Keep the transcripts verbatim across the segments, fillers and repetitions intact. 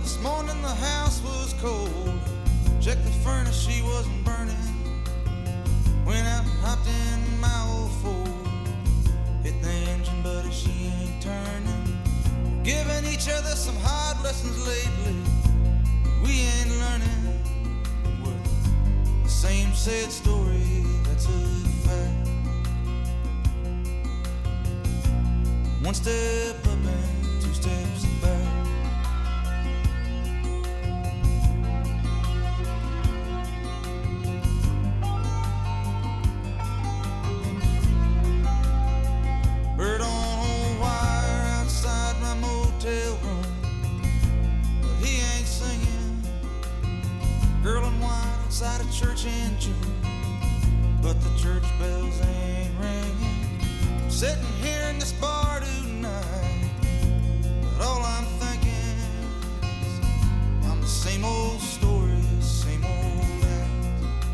this morning the house was cold. Checked the furnace, she wasn't burning. Went out and hopped in my old Ford. Hit the engine, buddy, she ain't turning. Giving each other some hard lessons lately. We ain't learning. Well, the same sad story, that's a fact. One step up and two steps back. Bird on a wire outside my motel room, but he ain't singing. Girl in white outside a church in June, but the church bells ain't ringing. I'm sitting here in this bar tonight, but all I'm thinking is I'm the same old story, same old act.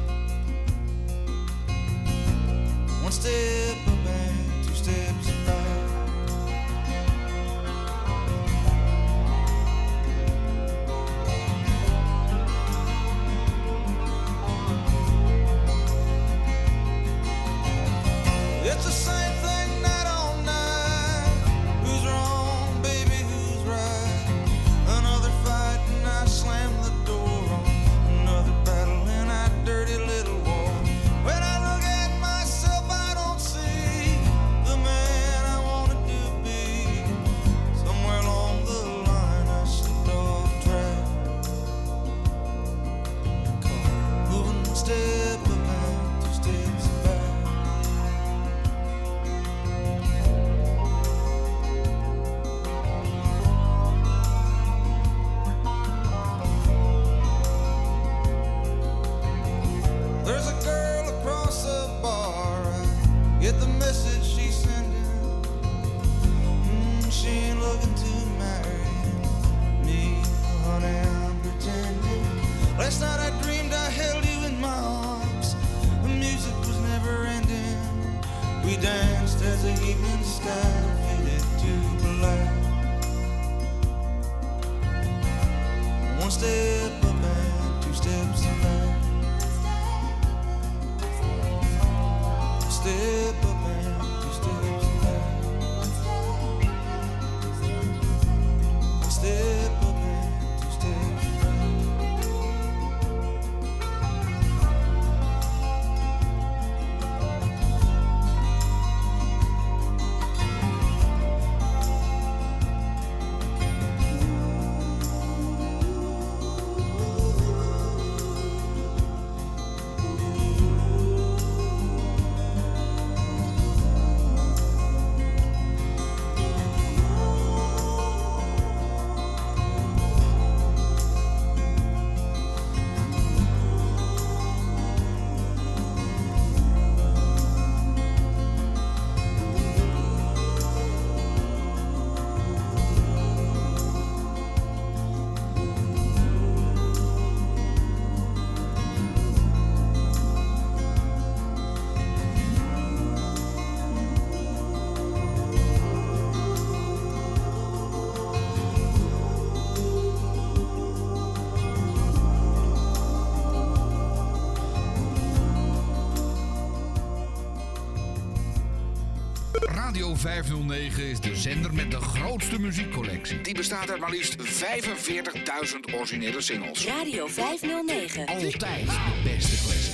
One step up and two steps back. It's the same thing night on night. Who's wrong, baby, who's right? Another fight and I slam the door on another battle in that dirty little war. When I look at myself, I don't see the man I wanted to be. Somewhere along the line I slipped off track. Moving one step up and two steps back. There's a girl across the bar, I get the message she's sending. Mm, she ain't looking to marry me, honey, I'm pretending. Last night I dreamed I held you in my arms. The music was never ending. We danced as the evening sky faded to black. One step up and two steps back. Step up and two steps back. Step up and two steps back. Radio vijfhonderdnegen is de zender met de grootste muziekcollectie. Die bestaat uit maar liefst vijfenveertigduizend originele singles. Radio vijfhonderdnegen. Altijd de beste classics.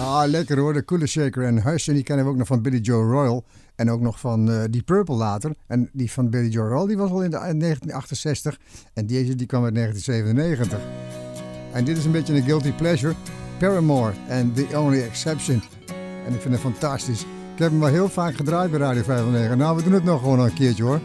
Ah, lekker hoor, de Cooler Shaker en Hush. En die kennen we ook nog van Billy Joe Royal. En ook nog van uh, Deep Purple later. En die van Billy Joe Royal die was al in, de, in negentien achtenzestig. En deze die kwam uit negentien zevenennegentig. En dit is een beetje een guilty pleasure. Paramore en The Only Exception. En ik vind het fantastisch. Ik heb hem wel heel vaak gedraaid bij Radio vijfhonderdnegen. Nou, we doen het nog gewoon een keertje hoor.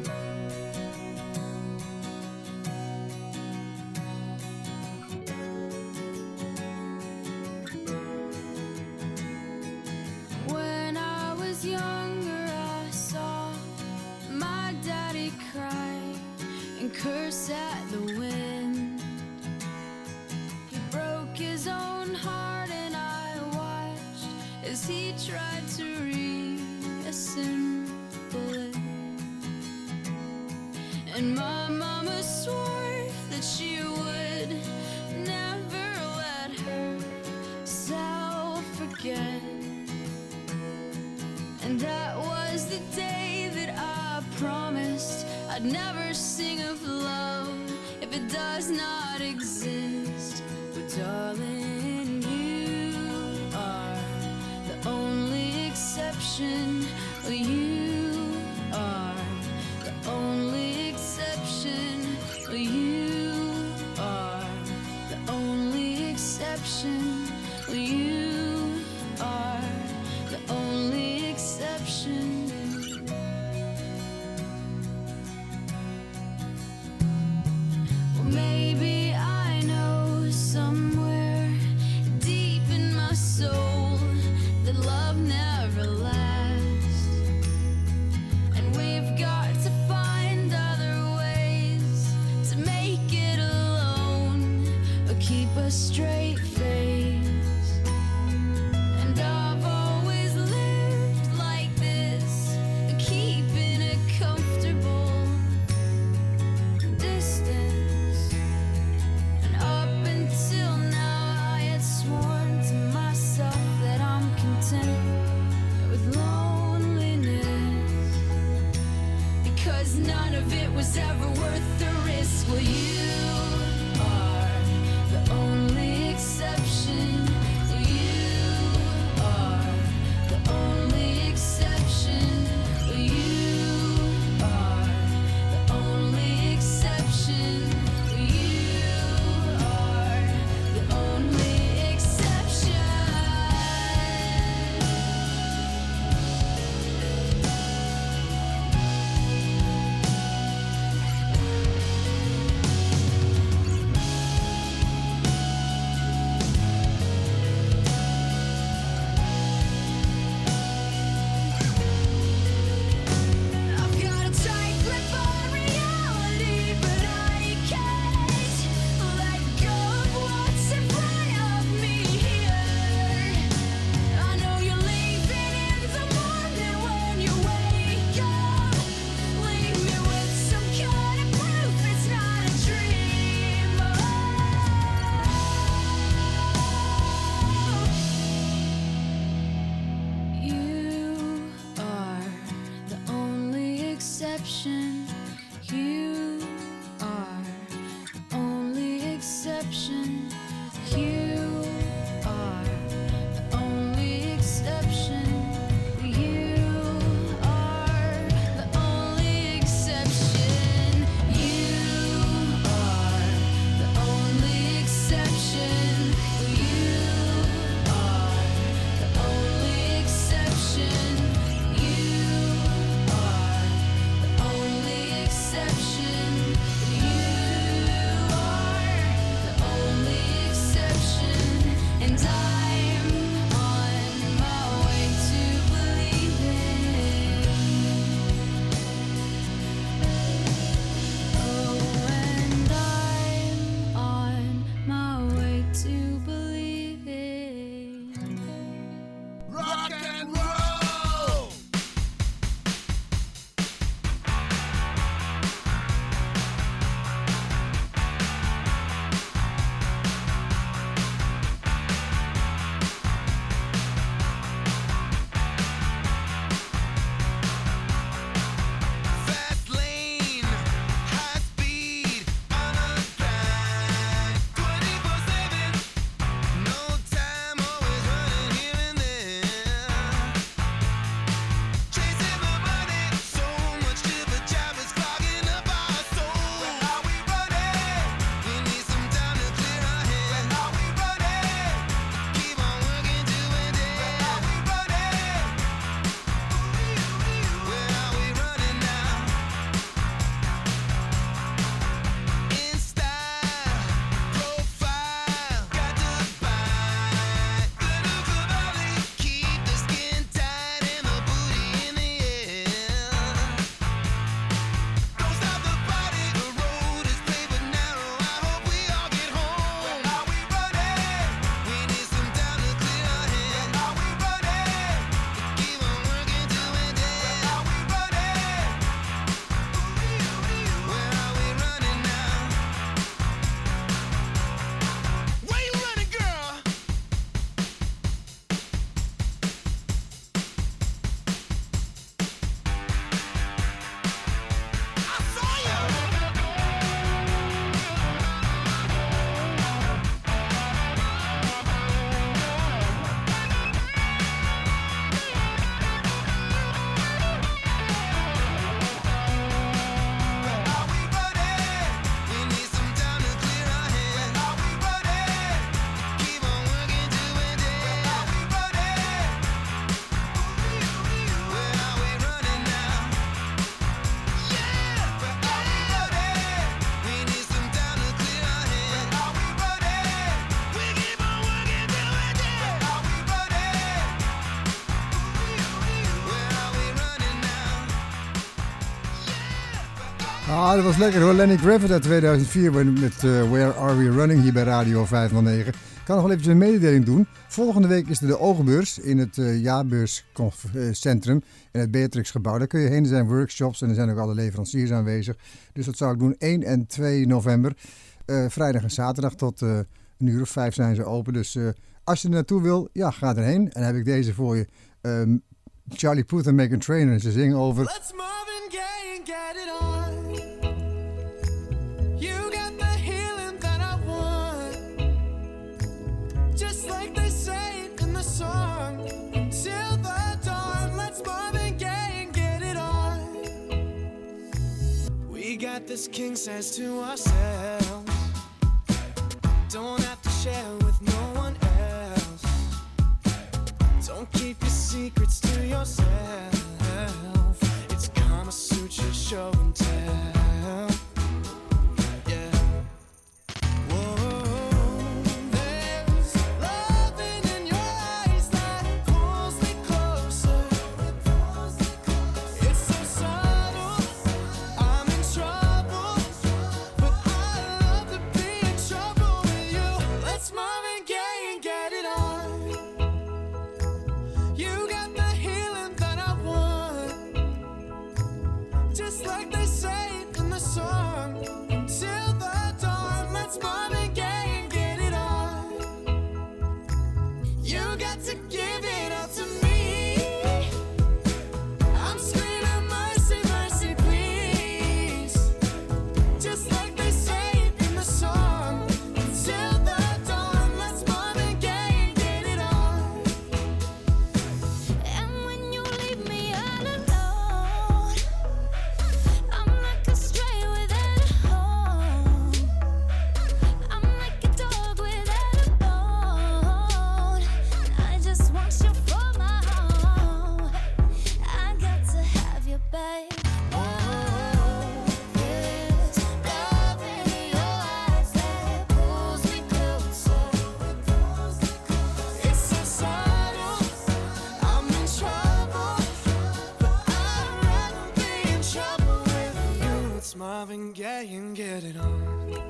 Only Ah, dat was lekker hoor. Lenny Kravitz uit tweeduizend vier met uh, Where Are We Running hier bij Radio vijfhonderdnegen. Ik kan nog wel eventjes een mededeling doen. Volgende week is er de Ogenbeurs in het uh, Jaarbeurscentrum in het Beatrixgebouw. Daar kun je heen, er zijn workshops en er zijn ook alle leveranciers aanwezig. Dus dat zou ik doen één en twee november. Uh, vrijdag en zaterdag tot uh, een uur of vijf zijn ze open. Dus uh, als je er naartoe wil, ja, ga erheen. En dan heb ik deze voor je. Um, Charlie Puth en Meghan Trainor. Ze zingen over... Let's Marvin Gaye and get it on. You got the healing that I want. Just like they say in the song. Till the dawn. Let's Marvin Gaye and get it on. We got this king size to ourselves. Don't have to share with no one else. Don't keep your secrets to yourself. It's Kama Sutra show and tell. Yeah. Whoa. There's loving in your eyes that pulls me closer. It's so subtle. I'm in trouble, but I love to be in trouble with you. Let's Marvin Gaye and get it on. You got the healing that I want. Just like they say in the song. Till the dawn. Let's Marvin Gaye and get it on. You got to give it up to me. I'm screaming mercy, mercy, please. Just like they say in the song. Till the dawn. Let's Marvin Gaye and get it on. And when you leave me all alone, I'm like a stray without a home. I'm like a dog without a bone. I just want you for my home. I got to have you, babe. Oh, there's love in your eyes that pulls me closer. It's so subtle. I'm in trouble, but I'd rather be in trouble with you. It's Marvin Gaye and get it on.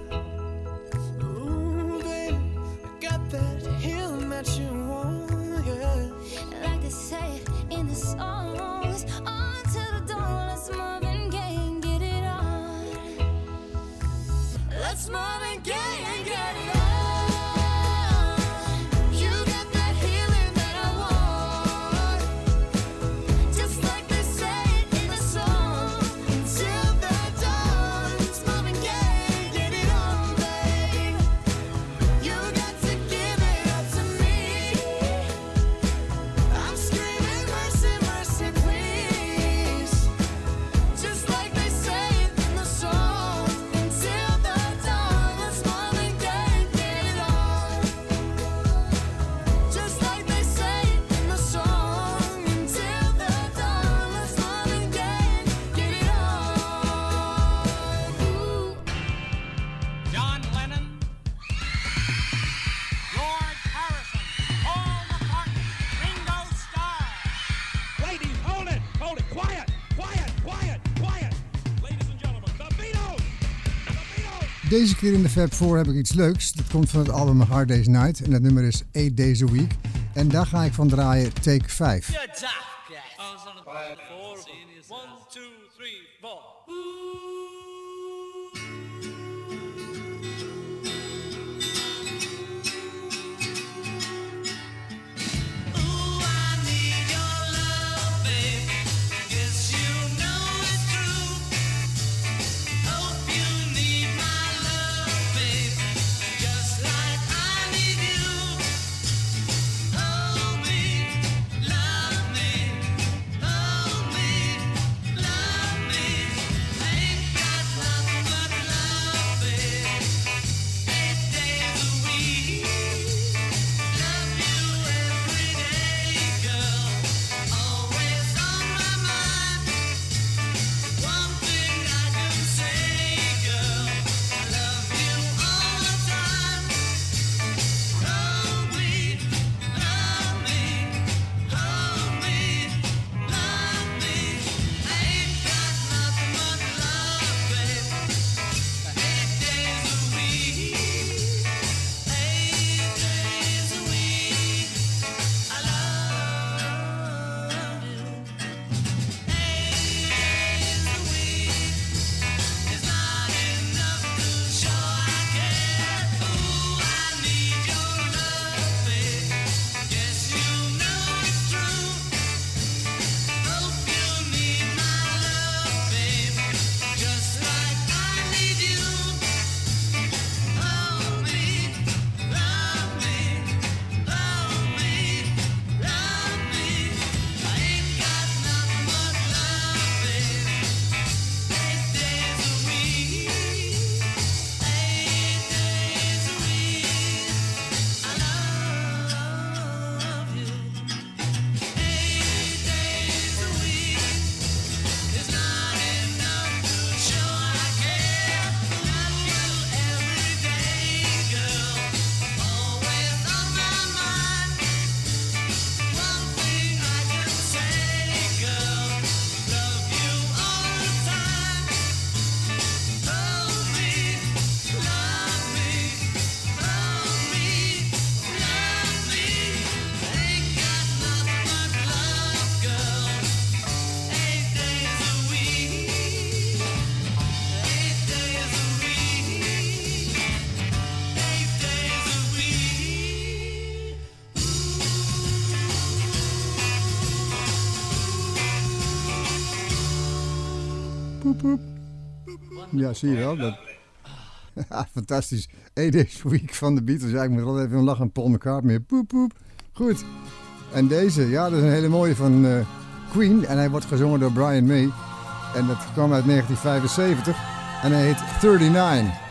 Ooh, baby, I got that healing that you want, yeah. Like they say in the songs, on till the dawn. Let's Marvin Gaye and get it on. Let's Marvin Gaye and get it on. You got that healing that I want. Just like they say in the song. Till the dawn. Let's Marvin Gaye and get it on, babe. You got to give it up to me. I'm screaming mercy, mercy, please. Just like they say in the song. Until the dawn. Let's Marvin Gaye and get it on. Just like they say in the song. Until the dawn. Let's Marvin Gaye and get it on. Ooh. John Lennon, George Harrison, Paul McCartney, Ringo Starr. Ladies, hold it! Hold it! Quiet! Quiet! Quiet! Quiet! Ladies and gentlemen, the Beatles! The Beatles! Deze keer in de Fab Four heb ik iets leuks. Dat komt van het album Hard Day's Night. En dat nummer is Eight Days a Week. En daar ga ik van draaien Take Five. One, two, three, four. Ooh, I need your love, babe. Guess you know it's true. Hope you need my love, babe. Just like I need you. Hold me, love me. Hold me, love me. Ain't poep, poep. Ja, zie je wel. Dat... Fantastisch. A Days Week van de Beatles. Ja, ik moet wel even lachen. Paul McCartney. Poep, poep. Goed. En deze, ja, dat is een hele mooie van uh, Queen. En hij wordt gezongen door Brian May. En dat kwam uit negentien vijfenzeventig. En hij heet negenendertig.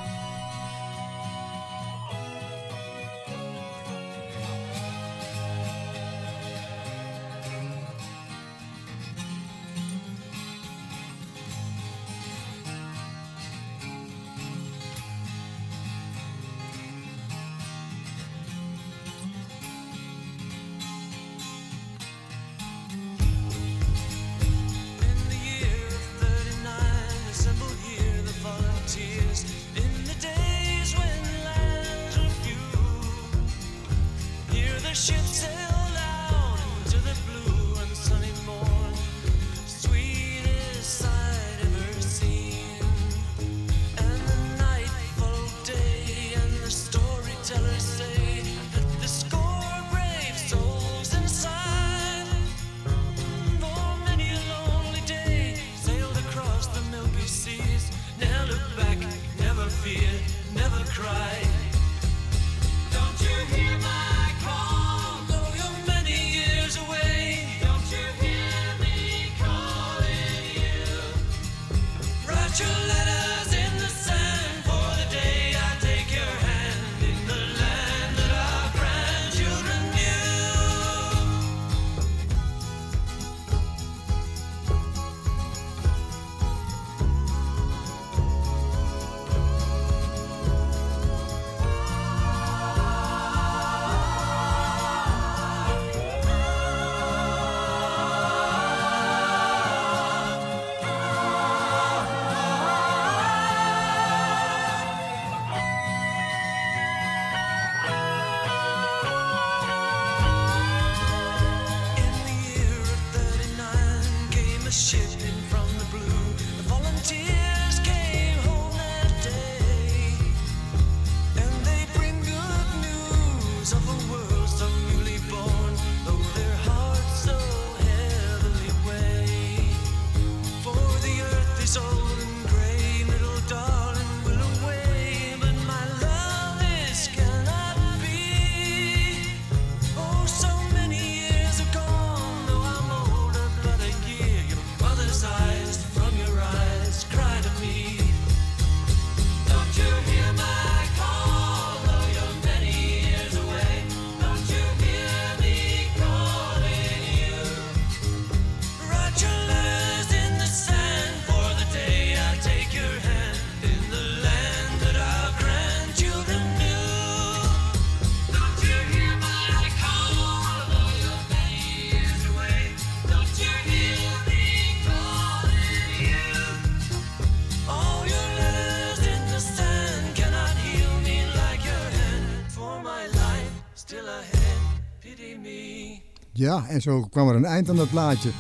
Ja, en zo kwam er een eind aan dat plaatje.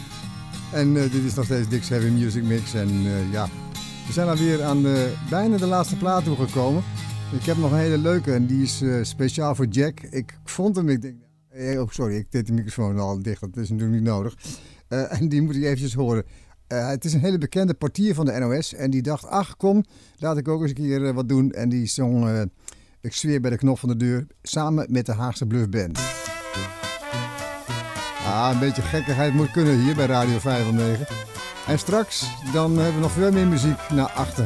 En uh, dit is nog steeds Dick's Heavy Music Mix. En uh, ja, we zijn alweer aan uh, bijna de laatste plaat toegekomen. Ik heb nog een hele leuke en die is uh, speciaal voor Jack. Ik vond hem, ik denk... Oh, sorry, ik deed de microfoon al dicht. Dat is natuurlijk niet nodig. Uh, en die moet ik eventjes horen. Uh, het is een hele bekende portier van de N O S. En die dacht, ach kom, laat ik ook eens een keer uh, wat doen. En die zong uh, Ik zweer bij de knop van de deur. Samen met de Haagse Bluff Band. Ah, een beetje gekkigheid moet kunnen hier bij Radio vijfhonderdnegen. En straks, dan hebben we nog veel meer muziek naar achter.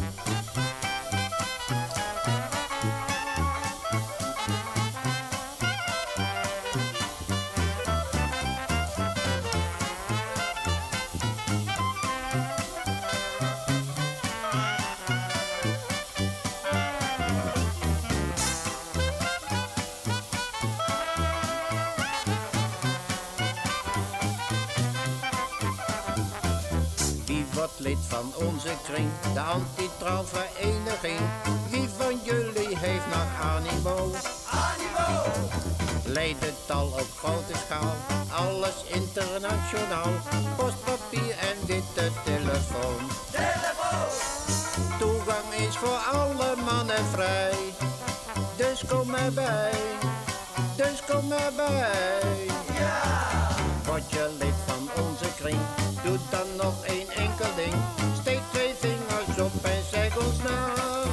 Lid van onze kring, de anti-trouwvereniging. Wie van jullie heeft nog animo? Animo! Leidt het al op grote schaal, alles internationaal. Postpapier en witte telefoon. Telefoon! Toegang is voor alle mannen vrij. Dus kom erbij, dus kom erbij. Ja! word je lid van onze kring. Doe dan nog één enkel ding. Steek twee vingers op en zeg ons na.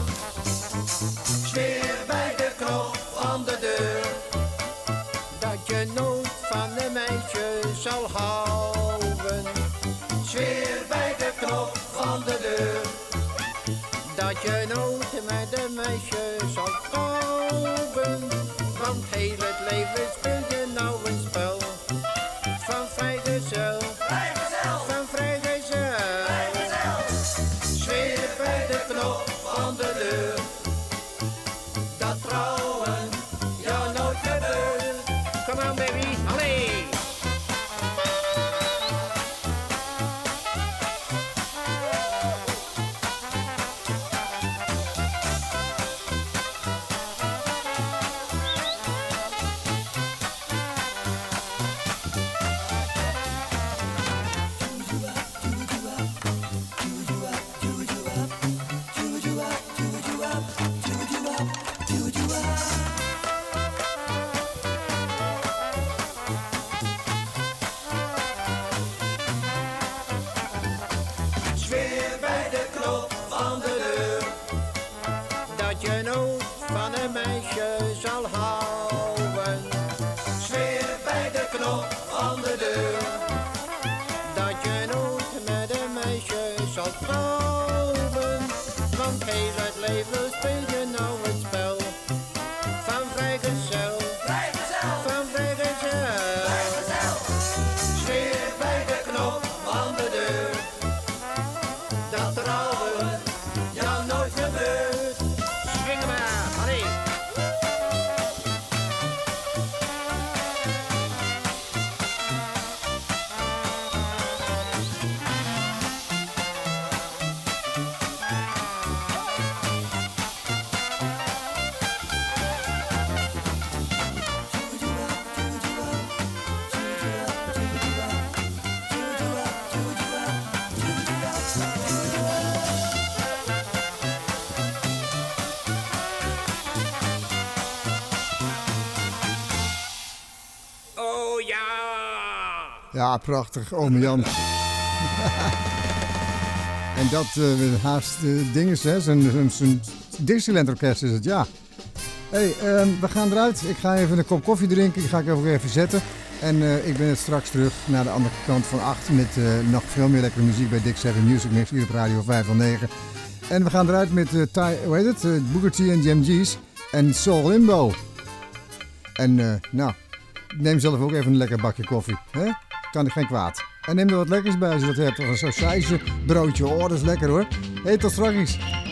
Zweer bij de knop van de deur dat je nooit van een meisje zal houden. Zweer bij de knop van de deur dat je nooit met een meisje zal trouwen. Want heel het leven speel je nou een spel van vrijgezel, van vrijgezel. Zweer bij de knop van de deur dat trouwen jou nooit gebeurt. Come on baby, allee! Zweer bij de knop van de deur dat je nooit van een meisje zal houden. Zweer bij de knop van de deur dat je nooit met een meisje zal trouwen. Want heel het leven speel je nou het spel van vrijgezel, van vrijgezel. Zweer bij de knop van de deur dat trouwen jou nooit gebeurt. Swingen maar, allee! Oh ja! Ja, prachtig, oom Jan. En dat uh, haast uh, ding is, hè? Zo'n zo'n Dixieland orkest is het, ja. Hé, hey, um, we gaan eruit. Ik ga even een kop koffie drinken. Die ga ik even, even zetten. En uh, ik ben het straks terug naar de andere kant van acht met uh, nog veel meer lekkere muziek bij Dick Seven Music Mix hier op Radio vijfhonderdnegen. En we gaan eruit met uh, Ty, hoe heet het? Uh, Booker T en Jam G's en Soul Limbo. En uh, nou, neem zelf ook even een lekker bakje koffie. Hè? Kan er geen kwaad. En neem er wat lekkers bij als je dat hebt. Of een sausage broodje. Oh, dat is lekker hoor. Hé, hey, tot straks.